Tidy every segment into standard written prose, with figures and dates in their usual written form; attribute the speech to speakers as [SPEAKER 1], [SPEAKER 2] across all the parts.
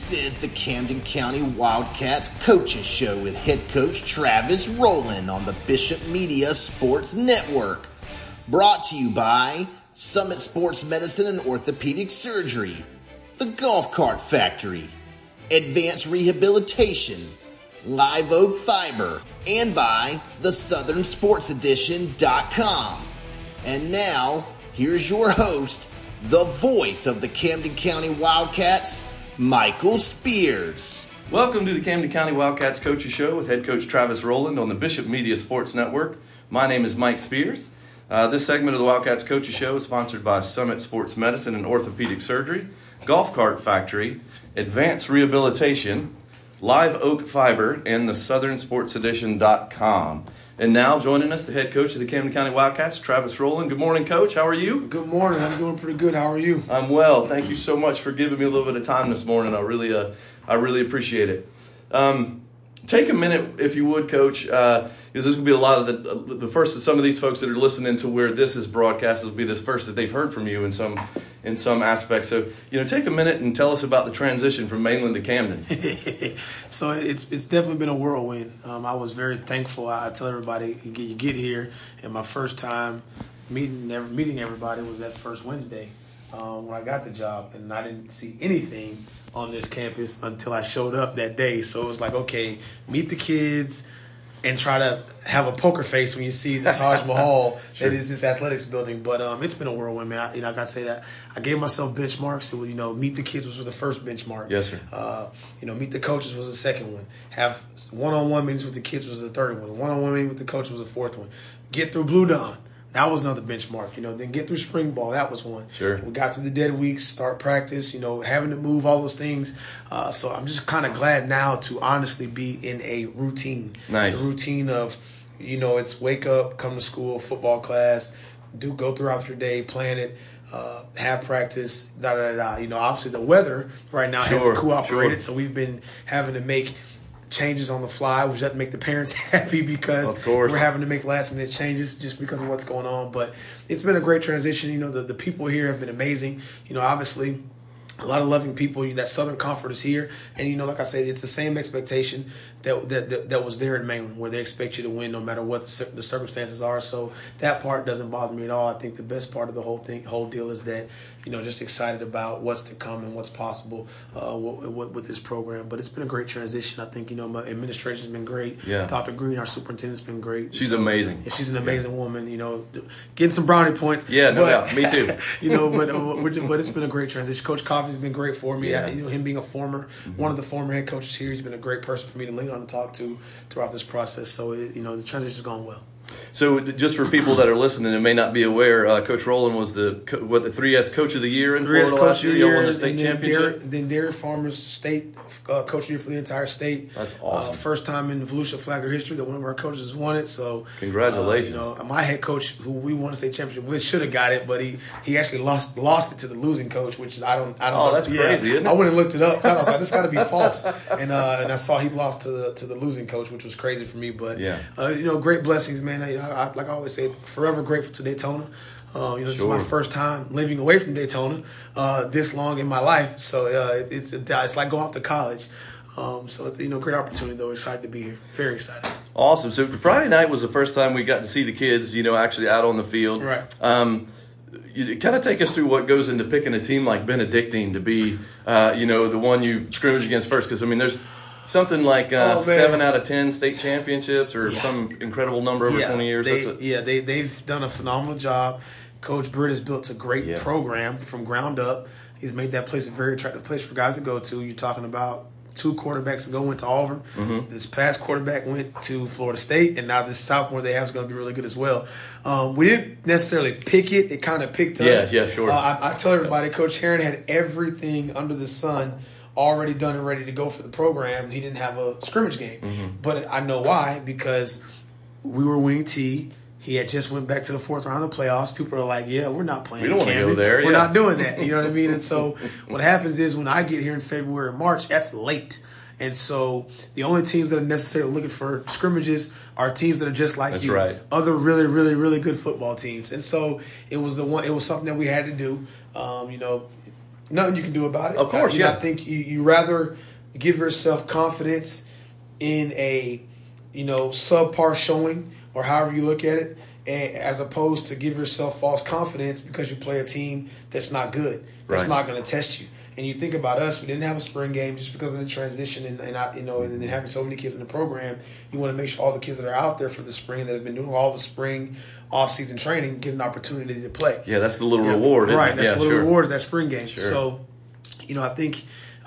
[SPEAKER 1] This is the Camden County Wildcats Coaches Show with head coach Travis Rowland on the Bishop Media Sports Network. Brought to you by Summit Sports Medicine and Orthopedic Surgery, the Golf Cart Factory, Advanced Rehabilitation, Live Oak Fiber, and by the SouthernSportsEdition.com. And now, here's your host, the voice of the Camden County Wildcats, Michael Spears.
[SPEAKER 2] Welcome to the Camden County Wildcats Coaches Show with head coach Travis Rowland on the Bishop Media Sports Network. My name is Mike Spears. This segment of the Wildcats Coaches Show is sponsored by Summit Sports Medicine and Orthopedic Surgery, Golf Cart Factory, Advanced Rehabilitation, Live Oak Fiber, and the SouthernSportsEdition.com. And now joining us, the head coach of the Camden County Wildcats, Travis Rowland. Good morning, Coach. How are you?
[SPEAKER 3] Good morning. I'm doing pretty good. How are you?
[SPEAKER 2] I'm well. Thank you so much for giving me a little bit of time this morning. I really appreciate it. Take a minute, if you would, Coach, because this will be a lot of the first of some of these folks that are listening to where this is broadcast will be this first that they've heard from you in some aspects. So, take a minute and tell us about the transition from Mainland to Camden.
[SPEAKER 3] So it's definitely been a whirlwind. I was very thankful. I tell everybody, you get here, and my first time meeting everybody was that first Wednesday when I got the job, and I didn't see anything on this campus until I showed up that day. So it was like, okay, meet the kids and try to have a poker face when you see the Taj Mahal
[SPEAKER 2] Sure.
[SPEAKER 3] that is this athletics building. But it's been a whirlwind, man. I gotta say that I gave myself benchmarks. It was, meet the kids was the first benchmark.
[SPEAKER 2] Yes, sir.
[SPEAKER 3] Meet the coaches was the second one. Have one-on-one meetings with the kids was the third one. One-on-one meeting with the coach was the fourth one. Get through Blue Dawn. That was another benchmark, Then get through spring ball. That was one.
[SPEAKER 2] Sure.
[SPEAKER 3] We got through the dead weeks, start practice, having to move, all those things. So I'm just kind of glad now to honestly be in a routine.
[SPEAKER 2] Nice.
[SPEAKER 3] The routine of, it's wake up, come to school, football class, go throughout your day, plan it, have practice, Obviously the weather right now hasn't cooperated, so we've been having to make changes on the fly, which doesn't make the parents happy because we're having to make last minute changes just because of what's going on. But it's been a great transition. The people here have been amazing. Obviously a lot of loving people. That Southern comfort is here, and like I said, it's the same expectation that was there in Mainland, where they expect you to win no matter what the circumstances are. So that part doesn't bother me at all. I think the best part of the whole deal is that just excited about what's to come and what's possible with this program. But it's been a great transition. I think my administration's been great.
[SPEAKER 2] Yeah.
[SPEAKER 3] Dr. Green, our superintendent's been great.
[SPEAKER 2] She's amazing.
[SPEAKER 3] And she's an amazing woman. Getting some brownie points.
[SPEAKER 2] Yeah, no doubt. Me too.
[SPEAKER 3] But it's been a great transition. Coach Coffey's been great for me.
[SPEAKER 2] Yeah.
[SPEAKER 3] Him being one of the former head coaches here, he's been a great person for me to lean on and talk to throughout this process. So the transition's gone well.
[SPEAKER 2] So just for people that are listening and may not be aware, Coach Rowland was the 3S Coach of the Year in Florida last year. You won the state championship.
[SPEAKER 3] Then Dairy Farmers State Coach of the Year for the entire state.
[SPEAKER 2] That's awesome.
[SPEAKER 3] First time in Volusia Flagler history that one of our coaches won it. So
[SPEAKER 2] congratulations.
[SPEAKER 3] My head coach, who we won the state championship with, should have got it, but he actually lost it to the losing coach, which is I don't know.
[SPEAKER 2] That's crazy, isn't it?
[SPEAKER 3] I went and looked it up. I was like, this got to be false, and I saw he lost to the losing coach, which was crazy for me. But great blessings, man. Like I always say, forever grateful to Daytona. This is my first time living away from Daytona this long in my life. So it's like going off to college. So it's great opportunity though. We're excited to be here. Very excited.
[SPEAKER 2] Awesome. So Friday night was the first time we got to see the kids, actually out on the field.
[SPEAKER 3] Right.
[SPEAKER 2] You kind of take us through what goes into picking a team like Benedictine to be, the one you scrimmage against first. Because there's something like 7 out of 10 state championships or some incredible number over 20 years.
[SPEAKER 3] They've done a phenomenal job. Coach Britt has built a great program from ground up. He's made that place a very attractive place for guys to go to. You're talking about 2 quarterbacks ago went to Auburn. Mm-hmm. This past quarterback went to Florida State, and now this sophomore they have is going to be really good as well. We didn't necessarily pick it. It kind of picked us.
[SPEAKER 2] Yeah, sure.
[SPEAKER 3] I tell everybody, Coach Herron had everything under the sun already done and ready to go for the program. He didn't have a scrimmage game. Mm-hmm. But I know why, because we were wing T. He had just went back to the 4th round of the playoffs. People are like, we're not playing
[SPEAKER 2] We don't want to
[SPEAKER 3] Camden.
[SPEAKER 2] go there.
[SPEAKER 3] We're not doing that. You know what I mean? And so what happens is when I get here in February or March, that's late. And so the only teams that are necessarily looking for scrimmages are teams that are just like you.
[SPEAKER 2] Right.
[SPEAKER 3] Other really, really, really good football teams. And so it was something that we had to do. nothing you can do about it.
[SPEAKER 2] Of course,
[SPEAKER 3] I think you rather give yourself confidence in a, subpar showing or however you look at it, as opposed to give yourself false confidence because you play a team that's not good, that's not going to test you. And you think about us, we didn't have a spring game just because of the transition and then having so many kids in the program. You want to make sure all the kids that are out there for the spring that have been doing all the spring off-season training get an opportunity to play.
[SPEAKER 2] Yeah, that's the little reward, isn't
[SPEAKER 3] right?
[SPEAKER 2] it?
[SPEAKER 3] That's the little
[SPEAKER 2] sure.
[SPEAKER 3] reward is that spring game.
[SPEAKER 2] Sure.
[SPEAKER 3] So, I think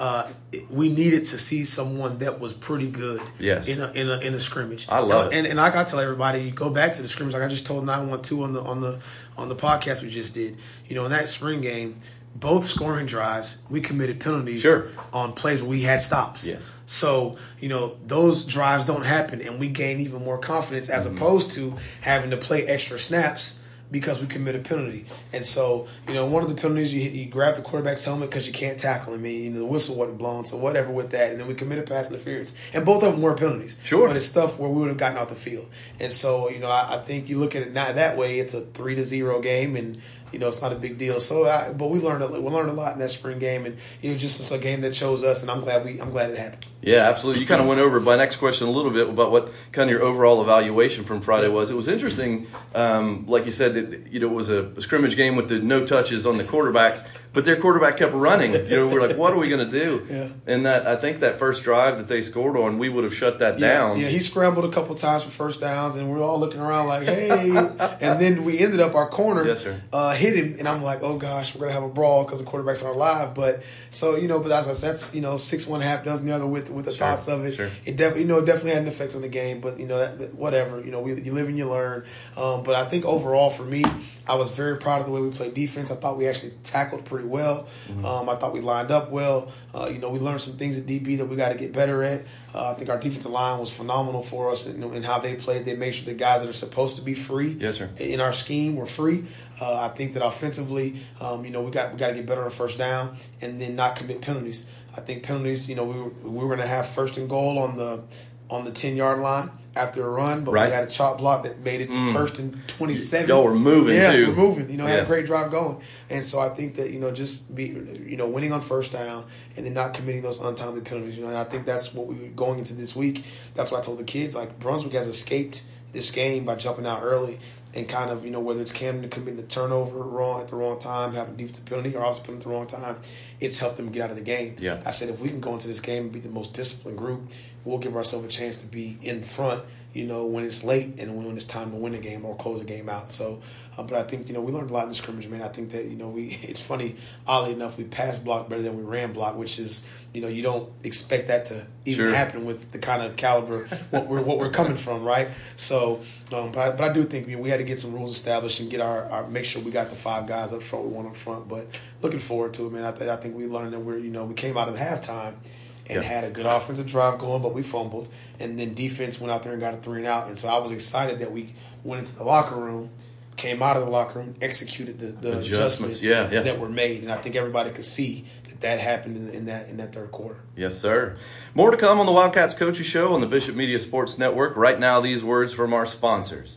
[SPEAKER 3] we needed to see someone that was pretty good in a scrimmage.
[SPEAKER 2] I love it.
[SPEAKER 3] And I got to tell everybody, you go back to the scrimmage like I just told 912 on the podcast we just did. In that spring game, both scoring drives, we committed penalties on plays where we had stops.
[SPEAKER 2] Yes.
[SPEAKER 3] So, those drives don't happen, and we gain even more confidence as opposed to having to play extra snaps because we committed a penalty. And so, one of the penalties, you grab the quarterback's helmet because you can't tackle him. The whistle wasn't blown, so whatever with that. And then we committed pass interference. And both of them were penalties.
[SPEAKER 2] Sure.
[SPEAKER 3] But it's stuff where we would have gotten off the field. And so, I think you look at it now that way, it's a 3-0 game, and it's not a big deal. So, but we learned a lot in that spring game, and just it's a game that chose us, and I'm glad it happened.
[SPEAKER 2] Yeah, absolutely. You kind of went over my next question a little bit about what kind of your overall evaluation from Friday was. It was interesting, like you said, that it was a scrimmage game with the no touches on the quarterbacks, but their quarterback kept running. We're like, what are we going to do?
[SPEAKER 3] Yeah.
[SPEAKER 2] And I think that first drive that they scored on, we would have shut that down.
[SPEAKER 3] Yeah, he scrambled a couple times for first downs, and we were all looking around like, hey. And then we ended up, our corner hit him, and I'm like, oh gosh, we're going to have a brawl because the quarterbacks aren't live. But so, but as I said, that's 6 1 half dozen the other with the thoughts of it.
[SPEAKER 2] Sure.
[SPEAKER 3] It definitely had an effect on the game, but that whatever, you live and you learn. But I think overall for me, I was very proud of the way we played defense. I thought we actually tackled pretty well. I thought we lined up well. We learned some things at DB that we got to get better at. I think our defensive line was phenomenal for us in how they played. They made sure the guys that are supposed to be free in our scheme were free. I think that offensively, we got to get better on first down and then not commit penalties. I think penalties, we were going to have first and goal on the 10-yard line after a run, but we had a chop block that made it first and 27.
[SPEAKER 2] Y'all were moving, too.
[SPEAKER 3] Yeah, we're moving. Had a great drive going. And so I think that, just winning on first down and then not committing those untimely penalties. And I think that's what we were going into this week. That's what I told the kids. Like, Brunswick has escaped this game by jumping out early and kind of, whether it's Camden committing a turnover wrong at the wrong time, having a defensive penalty, or also penalty at the wrong time, it's helped them get out of the game.
[SPEAKER 2] Yeah.
[SPEAKER 3] I said if we can go into this game and be the most disciplined group, we'll give ourselves a chance to be in front, when it's late and when it's time to win the game or close the game out. So, but I think, we learned a lot in the scrimmage, man. I think that, it's funny, oddly enough, we pass block better than we ran block, which is, you don't expect that to even happen with the kind of caliber what we're coming from, right? So, but I do think we had to get some rules established and get our make sure we got the 5 guys up front we want up front. But looking forward to it, man. I think we learned that we came out of halftime and had a good offensive drive going, but we fumbled. And then defense went out there and got a 3-and-out. And so I was excited that we went into the locker room, came out of the locker room, executed the adjustments that were made. And I think everybody could see that happened in that third quarter.
[SPEAKER 2] Yes, sir. More to come on the Wildcats Coaches Show on the Bishop Media Sports Network. Right now, these words from our sponsors.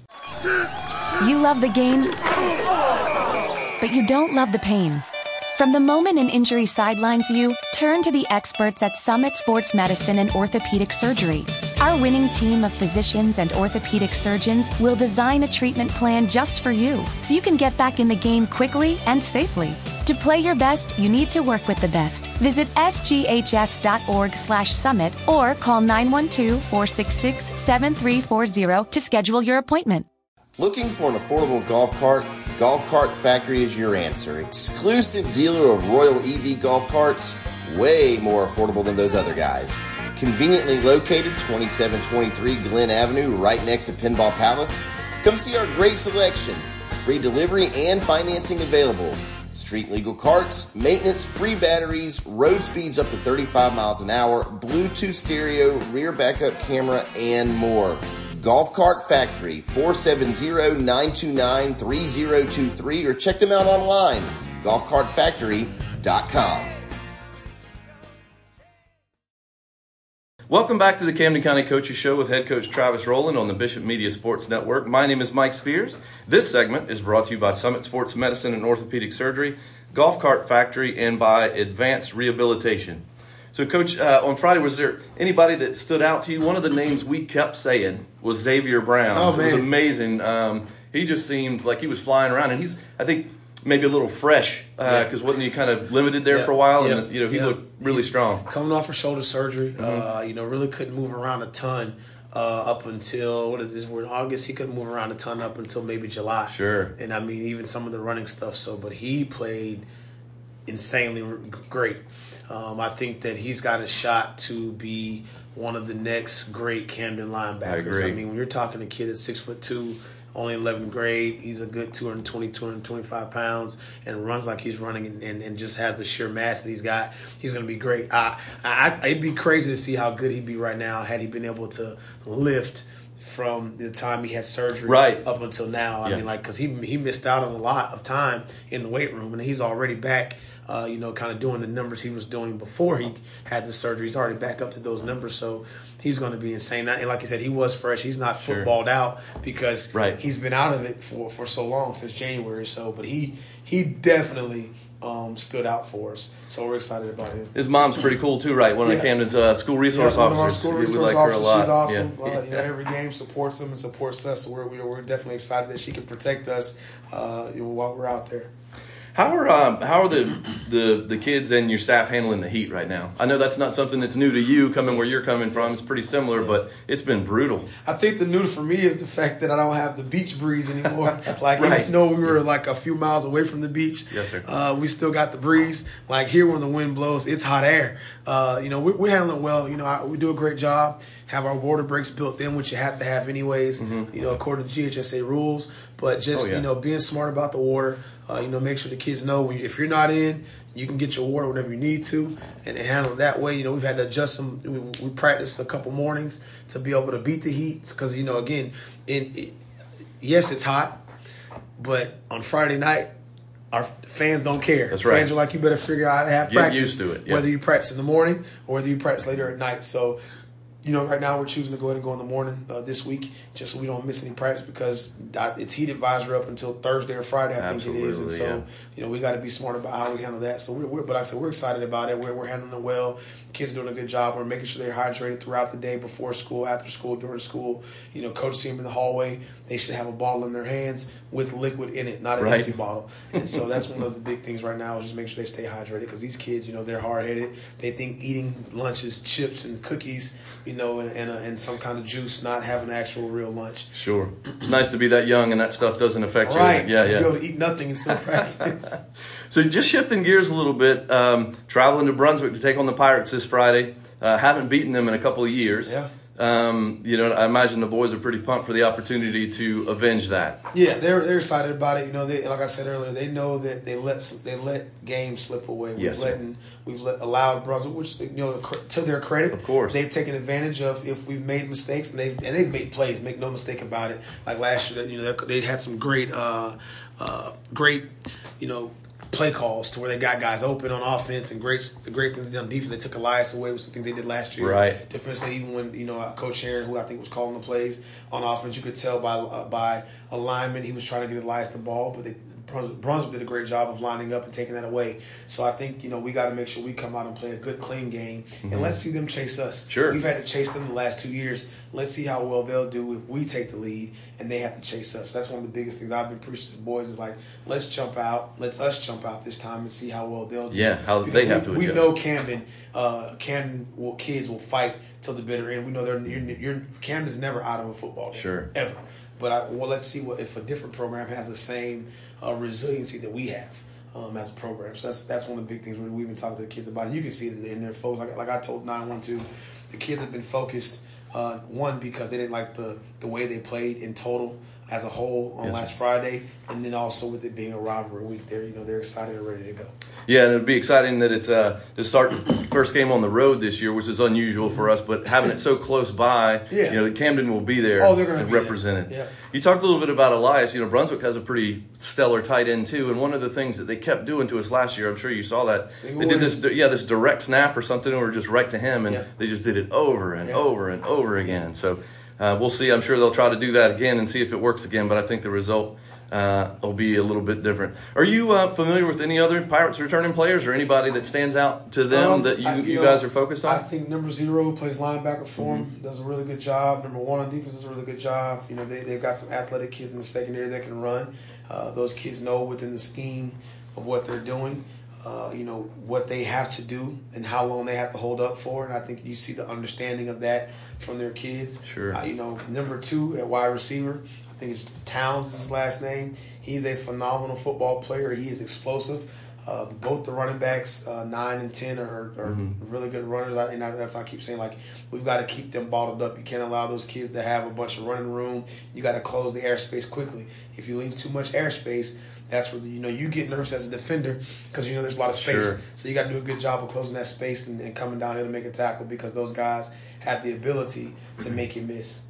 [SPEAKER 4] You love the game, but you don't love the pain. From the moment an injury sidelines you, turn to the experts at Summit Sports Medicine and Orthopedic Surgery. Our winning team of physicians and orthopedic surgeons will design a treatment plan just for you, so you can get back in the game quickly and safely. To play your best, you need to work with the best. Visit sghs.org/summit or call 912-466-7340 to schedule your appointment.
[SPEAKER 1] Looking for an affordable golf cart? Golf Cart Factory is your answer. Exclusive dealer of Royal EV golf carts, way more affordable than those other guys. Conveniently located 2723 Glen Avenue, right next to Pinball Palace. Come see our great selection. Free delivery and financing available. Street legal carts, maintenance, free batteries, road speeds up to 35 miles an hour, Bluetooth stereo, rear backup camera, and more. Golf Cart Factory, 470-929-3023, or check them out online, golfcartfactory.com.
[SPEAKER 2] Welcome back to the Camden County Coaches Show with head coach Travis Rowland on the Bishop Media Sports Network. My name is Mike Spears. This segment is brought to you by Summit Sports Medicine and Orthopedic Surgery. Golf Cart Factory, and by Advanced Rehabilitation. So, Coach, on Friday, was there anybody that stood out to you? One of the names we kept saying was Xavier Brown.
[SPEAKER 3] Oh, man.
[SPEAKER 2] It was amazing. He just seemed like he was flying around, and he's, I think, maybe a little fresh because wasn't he kind of limited there for a while? And he looked really strong.
[SPEAKER 3] Coming off of shoulder surgery, really couldn't move around a ton up until we're in August. He couldn't move around a ton up until maybe July.
[SPEAKER 2] Sure.
[SPEAKER 3] And I mean, even some of the running stuff. But he played insanely great. I think that he's got a shot to be one of the next great Camden linebackers.
[SPEAKER 2] I agree.
[SPEAKER 3] I mean, when you're talking a kid at 6'2", only 11th grade, he's a good 220, 225 pounds and runs like he's running and just has the sheer mass that he's got. He's going to be great. It'd be crazy to see how good he'd be right now had he been able to lift from the time he had surgery up until now. I mean, because he missed out on a lot of time in the weight room, and he's already back. Kind of doing the numbers he was doing before he had the surgery. He's already back up to those numbers, so he's going to be insane. And like I said, he was fresh. He's not footballed out because he's been out of it for so long, since January. But he definitely stood out for us. So we're excited about him.
[SPEAKER 2] His mom's pretty cool too, right? One of Camden's school resource officers.
[SPEAKER 3] One of our school resource officers. She's awesome.
[SPEAKER 2] Yeah.
[SPEAKER 3] Every game supports him and supports us. So we're definitely excited that she can protect us while we're out there.
[SPEAKER 2] How are the kids and your staff handling the heat right now? I know that's not something that's new to you, coming where you're coming from. It's pretty similar, but it's been brutal.
[SPEAKER 3] I think the new for me is the fact that I don't have the beach breeze anymore. Even though we were like a few miles away from the beach,
[SPEAKER 2] yes, sir.
[SPEAKER 3] We still got the breeze. Like here, when the wind blows, it's hot air. We're handling it well. We do a great job. Have our water breaks built in, which you have to have anyways. According to GHSA rules. But just being smart about the water. Make sure the kids know if you're not in, you can get your water whenever you need to, and handle it that way. We've had to adjust some. We practiced a couple mornings to be able to beat the heat because again, yes, it's hot, but on Friday night, our fans don't care.
[SPEAKER 2] That's right.
[SPEAKER 3] Fans are like, you better figure out how to have practice.
[SPEAKER 2] Get used to it.
[SPEAKER 3] Whether you practice in the morning or whether you practice later at night. So. Right now we're choosing to go ahead and go in the morning this week just so we don't miss any practice because it's heat advisory up until Thursday or Friday, I think it is. And so, we got to be smart about how we handle that. So, but like I said, we're excited about it. We're handling it well. Kids are doing a good job. We're making sure they're hydrated throughout the day, before school, after school, during school. Coach see them in the hallway. They should have a bottle in their hands with liquid in it, not an empty bottle. And so that's one of the big things right now is just make sure they stay hydrated because these kids, they're hard-headed. They think eating lunch is chips and cookies, and some kind of juice, not having an actual real lunch.
[SPEAKER 2] Sure. It's nice to be that young and that stuff doesn't affect you.
[SPEAKER 3] Right. Yeah, be able to eat nothing and still practice.
[SPEAKER 2] So just shifting gears a little bit, traveling to Brunswick to take on the Pirates this Friday. Haven't beaten them in a couple of years.
[SPEAKER 3] Yeah.
[SPEAKER 2] I imagine the boys are pretty pumped for the opportunity to avenge that.
[SPEAKER 3] Yeah, they're excited about it. Like I said earlier, they know that they let games slip away. We've allowed Brunswick, which to their credit,
[SPEAKER 2] of course,
[SPEAKER 3] they've taken advantage of if we've made mistakes, and they've made plays. Make no mistake about it. Like last year, they had some great play calls to where they got guys open on offense and the great things they did on defense. They took Elias away with some things they did last year.
[SPEAKER 2] Right.
[SPEAKER 3] Defensively, even when Coach Heron, who I think was calling the plays on offense, you could tell by alignment he was trying to get Elias the ball, but Brunswick did a great job of lining up and taking that away. So I think we got to make sure we come out and play a good, clean game, and let's see them chase us.
[SPEAKER 2] Sure.
[SPEAKER 3] We've had to chase them the last 2 years. Let's see how well they'll do if we take the lead and they have to chase us. That's one of the biggest things I've been preaching to the boys is like, let's jump out. Let's us jump out this time and see how well they'll do.
[SPEAKER 2] Yeah, how they have to adjust.
[SPEAKER 3] We know Camden kids will fight till the bitter end. We know Camden's never out of a football game.
[SPEAKER 2] Sure.
[SPEAKER 3] Ever. But let's see if a different program has the same resiliency that we have as a program. So that's one of the big things we've been talking to the kids about. And you can see it in their folks. Like I told 912, the kids have been focused. One, because they didn't like the way they played in total as a whole on last Friday, and then also with it being a rivalry week, they're excited and ready to go.
[SPEAKER 2] Yeah, and it'd be exciting that it's to start the first game on the road this year, which is unusual for us, but having it so close by, Camden will be there and represented.
[SPEAKER 3] Yeah.
[SPEAKER 2] You talked a little bit about Elias. Brunswick has a pretty stellar tight end too, and one of the things that they kept doing to us last year, I'm sure you saw that, they did this direct snap or something, or just right to him, and they just did it over and over and over again. So we'll see. I'm sure they'll try to do that again and see if it works again, but I think the result will be a little bit different. Are you familiar with any other Pirates returning players or anybody that stands out to them that you guys are focused on?
[SPEAKER 3] I think number 0 plays linebacker for him, does a really good job. Number 1 on defense does a really good job. They've got some athletic kids in the secondary that can run. Those kids know within the scheme of what they're doing, what they have to do and how long they have to hold up for. And I think you see the understanding of that from their kids.
[SPEAKER 2] Sure.
[SPEAKER 3] Number 2 at wide receiver, I think it's Towns is his last name. He's a phenomenal football player. He is explosive. Both the running backs, 9 and 10, are really good runners. And that's why I keep saying, we've got to keep them bottled up. You can't allow those kids to have a bunch of running room. You got to close the airspace quickly. If you leave too much airspace, that's where you get nervous as a defender because there's a lot of space.
[SPEAKER 2] Sure.
[SPEAKER 3] So you got to do a good job of closing that space and coming down here to make a tackle because those guys have the ability to make you miss.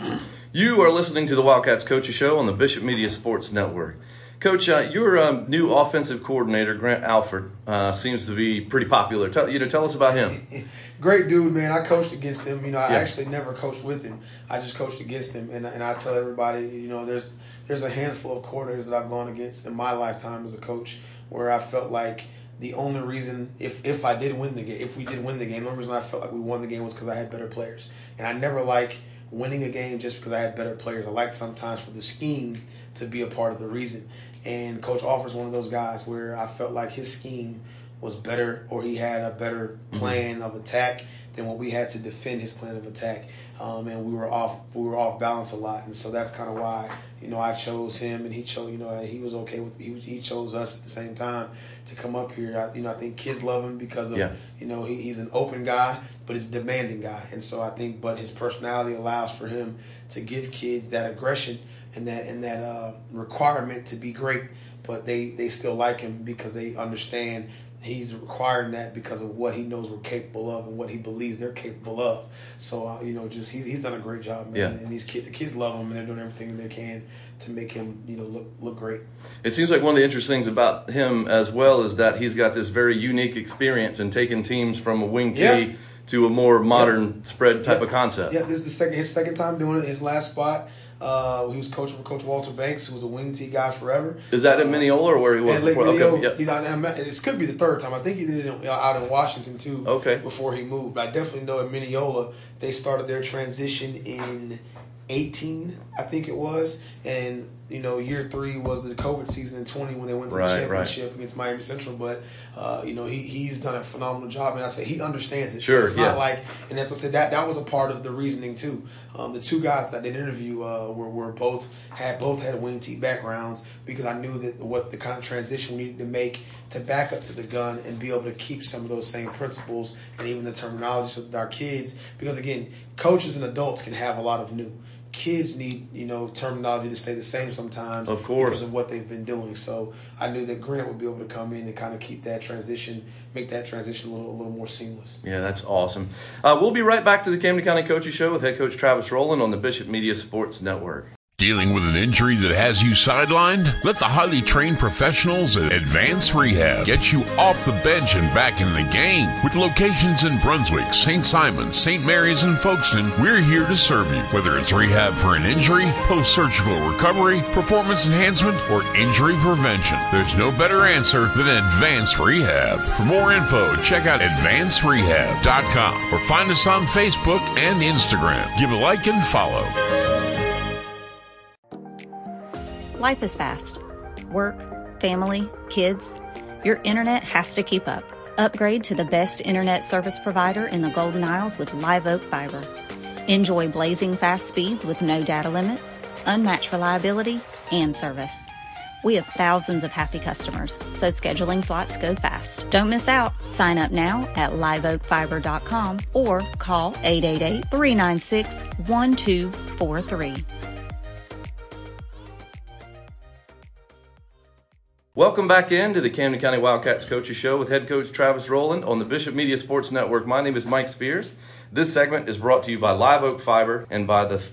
[SPEAKER 2] You are listening to the Wildcats Coaches Show on the Bishop Media Sports Network. Coach, your new offensive coordinator, Grant Alford, seems to be pretty popular. Tell us about him.
[SPEAKER 3] Great dude, man. I coached against him. I actually never coached with him. I just coached against him. And I tell everybody, there's a handful of coordinators that I've gone against in my lifetime as a coach where I felt like the only reason, if we did win the game, the only reason I felt like we won the game was because I had better players. And I never like winning a game just because I had better players. I like sometimes for the scheme to be a part of the reason. And Coach Alford's one of those guys where I felt like his scheme was better or he had a better plan of attack than what we had to defend his plan of attack. And we were off balance a lot. And so that's kind of why, I chose him and he chose, he was okay with, he chose us at the same time to come up here. I think kids love him because of, he's an open guy, but he's a demanding guy. And so I think, but his personality allows for him to give kids that aggression and that requirement to be great, but they still like him because they understand he's requiring that because of what he knows we're capable of and what he believes they're capable of. So he's done a great job, man.
[SPEAKER 2] Yeah.
[SPEAKER 3] And the kids love him and they're doing everything they can to make him look great.
[SPEAKER 2] It seems like one of the interesting things about him as well is that he's got this very unique experience in taking teams from a wing tee to a more modern spread type of concept.
[SPEAKER 3] Yeah, this is his second time doing it. His last spot. He was coaching for Coach Walter Banks, who was a wing tee guy forever.
[SPEAKER 2] Is that in Mineola or where he was before?
[SPEAKER 3] Okay, this could be the third time. I think he did it out in Washington too.
[SPEAKER 2] Okay.
[SPEAKER 3] Before he moved, but I definitely know at Mineola they started their transition in 2018, I think it was, and year 3 was the COVID season in 2020 when they went to the championship against Miami Central. But he's done a phenomenal job, and I say he understands it.
[SPEAKER 2] Sure,
[SPEAKER 3] so it's not like, and as I said, that was a part of the reasoning too. The two guys that I did interview were both had wing tee backgrounds because I knew that what the kind of transition we needed to make to back up to the gun and be able to keep some of those same principles and even the terminology so that our kids, because again, coaches and adults can have a lot of new. Kids need, terminology to stay the same sometimes,
[SPEAKER 2] of course,
[SPEAKER 3] because of what they've been doing. So I knew that Grant would be able to come in and kind of keep that transition, make that transition a little more seamless.
[SPEAKER 2] Yeah, that's awesome. We'll be right back to the Camden County Coaches Show with head coach Travis Rowland on the Bishop Media Sports Network.
[SPEAKER 5] Dealing with an injury that has you sidelined? Let the highly trained professionals at Advanced Rehab get you off the bench and back in the game. With locations in Brunswick, St. Simons, St. Mary's, and Folkestone, we're here to serve you. Whether it's rehab for an injury, post-surgical recovery, performance enhancement, or injury prevention, there's no better answer than Advanced Rehab. For more info, check out advancedrehab.com or find us on Facebook and Instagram. Give a like and follow.
[SPEAKER 6] Life is fast. Work, family, kids. Your internet has to keep up. Upgrade to the best internet service provider in the Golden Isles with Live Oak Fiber. Enjoy blazing fast speeds with no data limits, unmatched reliability, and service. We have thousands of happy customers, so scheduling slots go fast. Don't miss out. Sign up now at liveoakfiber.com or call 888-396-1243.
[SPEAKER 2] Welcome back into the Camden County Wildcats Coaches Show with head coach Travis Rowland on the Bishop Media Sports Network. My name is Mike Spears. This segment is brought to you by Live Oak Fiber and by the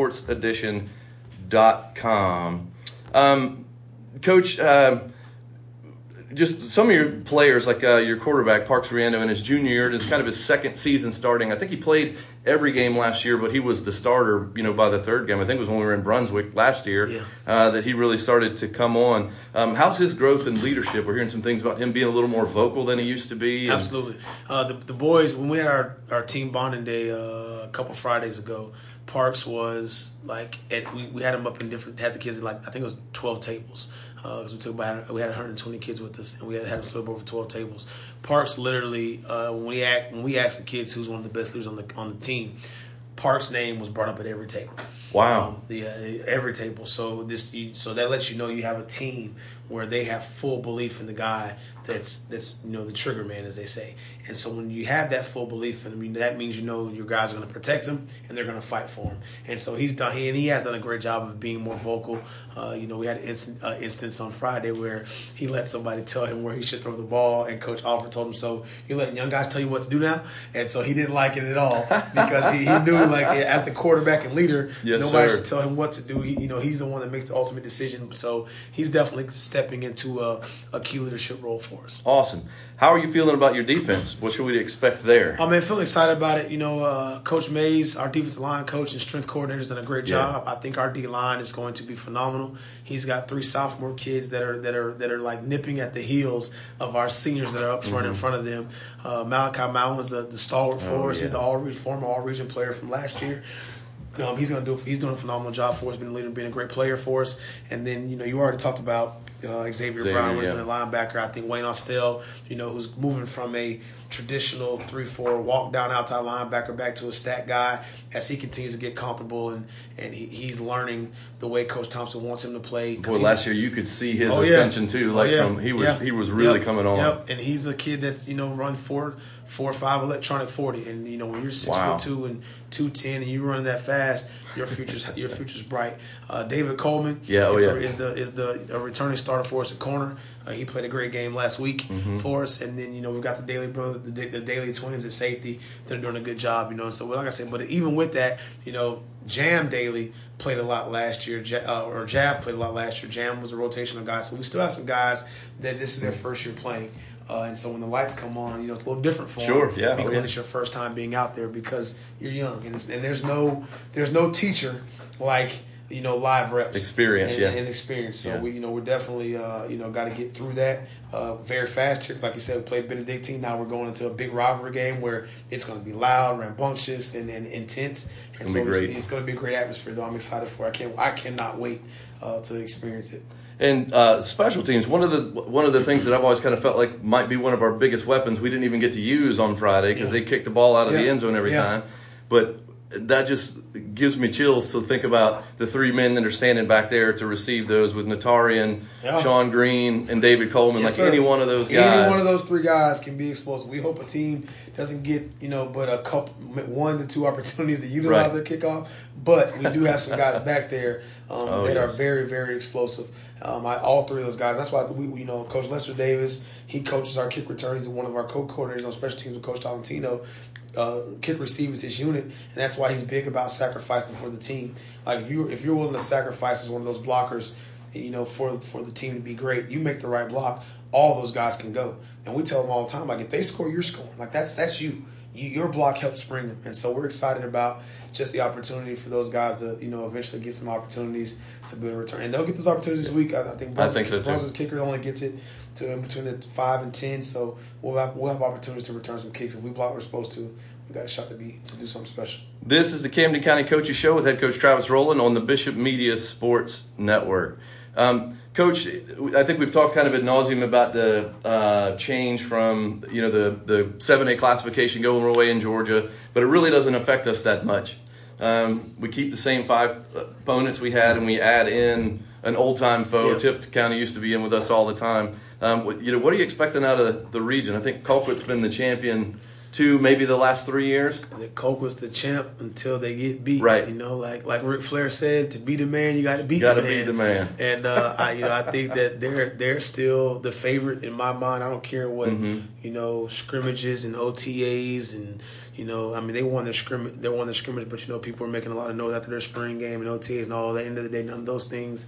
[SPEAKER 2] SouthernSportsEdition.com. Coach, just some of your players, like your quarterback, Parks Riendo, in his junior year, it's kind of his second season starting. I think he played every game last year, but he was the starter, by the third game. I think it was when we were in Brunswick last year that he really started to come on. How's his growth in leadership? We're hearing some things about him being a little more vocal than he used to be.
[SPEAKER 3] Absolutely. The boys, when we had our team bonding day a couple Fridays ago, Parks was like, we had him up in had the kids, like, I think it was 12 tables. Because we had 120 kids with us, and we had them split up over 12 tables. Parks literally, when we asked the kids who's one of the best leaders on the team, Parks' name was brought up at every table.
[SPEAKER 2] Wow.
[SPEAKER 3] Every table. So that lets you know you have a team where they have full belief in the guy that's the trigger man, as they say. And so when you have that full belief in him, that means your guys are going to protect him and they're going to fight for him. And so he has done a great job of being more vocal. We had an instance on Friday where he let somebody tell him where he should throw the ball, and Coach Alford told him, so you're letting young guys tell you what to do now? And so he didn't like it at all, because he knew, like, as the quarterback and leader, nobody should tell him what to do. He's the one that makes the ultimate decision. So he's definitely stepping into a key leadership role for us.
[SPEAKER 2] Awesome. How are you feeling about your defense? What should we expect there?
[SPEAKER 3] Feeling excited about it. Coach Mays, our defensive line coach and strength coordinator, has done a great job. I think our D-line is going to be phenomenal. He's got 3 sophomore kids that are like nipping at the heels of our seniors that are up front in front of them. Malachi Mountain was the stalwart for us. He's an former all-region player from last year. He's doing a phenomenal job for us, being a great player for us. And then, you already talked about Xavier Brown, who's a linebacker. I think Wayne Austell, who's moving from a traditional 3-4 walk down outside linebacker back to a stack guy as he continues to get comfortable, and he's learning the way Coach Thompson wants him to play.
[SPEAKER 2] Boy, last year you could see his ascension too. He was really coming on.
[SPEAKER 3] Yep, and he's a kid that's run 4.5 electronic 40, and when you're 6'2" and 210 and you running that fast, your future's bright. David Coleman is the returning starter for us at corner. He played a great game last week for us, and then we've got the Daly brothers, the Daly twins at safety. They're doing a good job, So like I said, but even with that, Jam Daly played a lot last year, or Jav played a lot last year. Jam was a rotational guy, so we still have some guys that this is their first year playing. And so when the lights come on, it's a little different for them. Because it's your first time being out there, because you're young, and there's no teacher like live reps,
[SPEAKER 2] experience,
[SPEAKER 3] and experience. So we're definitely got to get through that very fast here. Like you said, we played Benedictine. Now we're going into a big rivalry game where it's going to be loud, rambunctious, and intense.
[SPEAKER 2] It's going to be great.
[SPEAKER 3] It's going to be a great atmosphere, though. I'm excited for it. I cannot wait to experience it.
[SPEAKER 2] And special teams, one of the things that I've always kind of felt like might be one of our biggest weapons, we didn't even get to use on Friday because they kicked the ball out of the end zone every time. But that just gives me chills to think about the 3 men that are standing back there to receive those, with Natarian, Sean Green, and David Coleman. Any one of those guys.
[SPEAKER 3] Any one of those 3 guys can be explosive. We hope a team doesn't get, but a couple, 1 to 2 opportunities to utilize their kickoff. But we do have some guys back there that are very, very explosive. All 3 of those guys. That's why Coach Lester Davis, he coaches our kick return. He's one of our co-coordinators on special teams with Coach Tolentino. Kick receivers his unit, and that's why he's big about sacrificing for the team. Like if you're willing to sacrifice as one of those blockers, for the team to be great, you make the right block, all those guys can go. And we tell them all the time, like, if they score, you're scoring. Like that's you. Your block helps spring them, and so we're excited about just the opportunity for those guys to eventually get some opportunities to be able to return, and they'll get those opportunities this week. I think Brunswick kicker only gets it to in between the 5 and 10, so we'll have opportunities to return some kicks if we block what we're supposed to. We got a shot to do something special.
[SPEAKER 2] This is the Camden County Coaches Show with head coach Travis Rowland on the Bishop Media Sports Network. Coach, I think we've talked kind of ad nauseum about the change from the 7A classification going away in Georgia, but it really doesn't affect us that much. We keep the same 5 opponents we had, and we add in an old-time foe. Yep. Tift County used to be in with us all the time. What are you expecting out of the region? I think Colquitt's been the champion 2, maybe the last 3 years.
[SPEAKER 3] Colquitt's the champ until they get beat.
[SPEAKER 2] Right.
[SPEAKER 3] Like Ric Flair said, to be the man, you got to beat the man. And I think that they're still the favorite in my mind. I don't care what scrimmages and OTAs and they won their scrimmage, but people are making a lot of noise after their spring game and OTAs and all that. At the end of the day, none of those things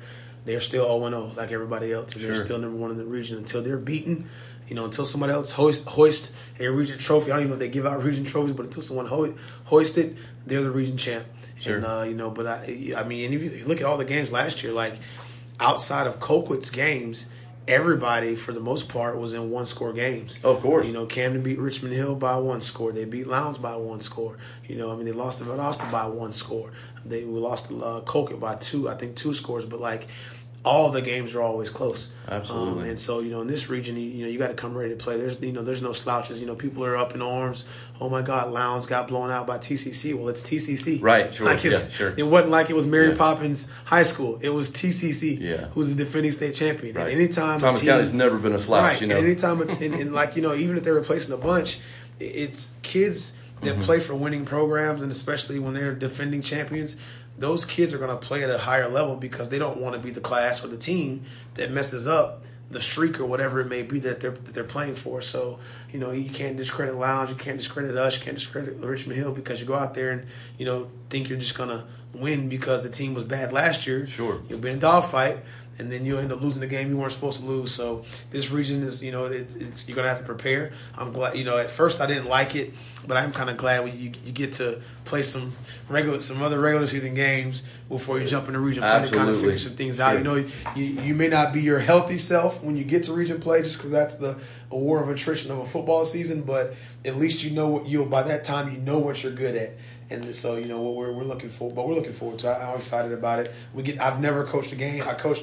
[SPEAKER 3] they're still 0-0 like everybody else, and they're still number one in the region until they're beaten. Until somebody else hoist a region trophy. I don't even know if they give out region trophies, but until someone hoist it, they're the region champ.
[SPEAKER 2] Sure.
[SPEAKER 3] And but I mean, and if you look at all the games last year, like outside of Colquitt's games, everybody for the most part was in one-score games.
[SPEAKER 2] Of course.
[SPEAKER 3] Camden beat Richmond Hill by 1 score. They beat Lowndes by 1 score. They lost to Valdosta by 1 score. We lost to Colquitt by 2 scores. But like, all the games are always close.
[SPEAKER 2] Absolutely.
[SPEAKER 3] And so, in this region, you got to come ready to play. There's no slouches. People are up in arms. Oh my God, Lowndes got blown out by TCC. Well, it's TCC.
[SPEAKER 2] Right, sure.
[SPEAKER 3] Sure. It wasn't like it was Mary Poppins High School. It was TCC, who's the defending state champion.
[SPEAKER 2] Right.
[SPEAKER 3] And anytime
[SPEAKER 2] Thomas County's never been a slouch,
[SPEAKER 3] And anytime even if they're replacing a bunch, it's kids that play for winning programs, and especially when they're defending champions. Those kids are going to play at a higher level because they don't want to be the class or the team that messes up the streak or whatever it may be that they're playing for. So, you can't discredit Lowndes, you can't discredit us, you can't discredit Richmond Hill because you go out there and, think you're just going to win because the team was bad last year.
[SPEAKER 2] Sure.
[SPEAKER 3] You'll be in a dogfight, and then you'll end up losing the game you weren't supposed to lose. So this region is, you're going to have to prepare. I'm glad, at first I didn't like it, but I'm kind of glad when you get to play some other regular season games before you jump in the region play to kind of figure some things out. You may not be your healthy self when you get to region play just because that's the war of attrition of a football season, but at least by that time you know what you're good at. And so, what we're looking for, but we're looking forward to it. I'm excited about it. I've never coached a game. I coached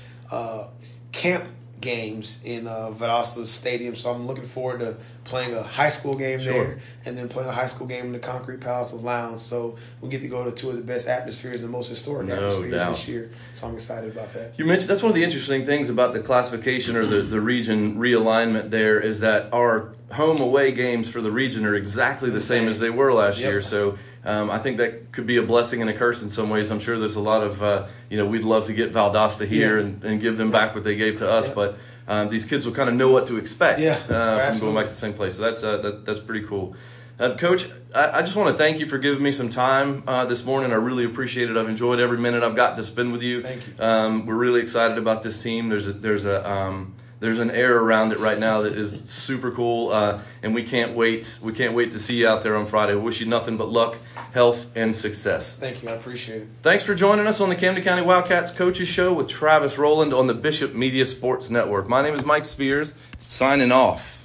[SPEAKER 3] camp games in Valdosta Stadium, so I'm looking forward to playing a high school game there, and then playing a high school game in the Concrete Palace of Lowndes. So we get to go to two of the best atmospheres and the most historic atmospheres this year. So I'm excited about that.
[SPEAKER 2] You mentioned that's one of the interesting things about the classification or the region realignment there is that our home away games for the region are exactly the same as they were last year. So I think that could be a blessing and a curse in some ways. I'm sure there's a lot of, we'd love to get Valdosta here and give them back what they gave to us, but these kids will kind of know what to expect from going back to the same place. So that's pretty cool. Coach, I just want to thank you for giving me some time this morning. I really appreciate it. I've enjoyed every minute I've got to spend with you.
[SPEAKER 3] Thank you.
[SPEAKER 2] We're really excited about this team. There's an air around it right now that is super cool, and we can't wait. We can't wait to see you out there on Friday. I wish you nothing but luck, health, and success.
[SPEAKER 3] Thank you. I appreciate it.
[SPEAKER 2] Thanks for joining us on the Camden County Wildcats Coaches Show with Travis Rowland on the Bishop Media Sports Network. My name is Mike Spears, signing off.